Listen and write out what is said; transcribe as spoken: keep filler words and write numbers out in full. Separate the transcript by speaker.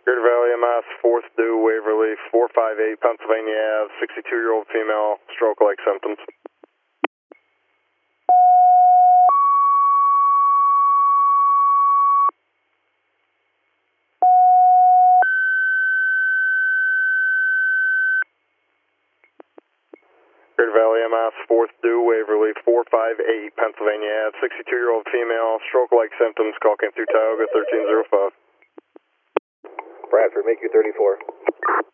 Speaker 1: Greater Valley M S, fourth due, Waverly, four five eight, Pennsylvania Ave, sixty-two-year-old female, stroke-like symptoms. Greater Valley M S, fourth due, Waverly, four five eight, Pennsylvania Ave, sixty-two-year-old female, stroke-like symptoms, call came through Tioga thirteen oh five.
Speaker 2: Bradford, make you thirty-four.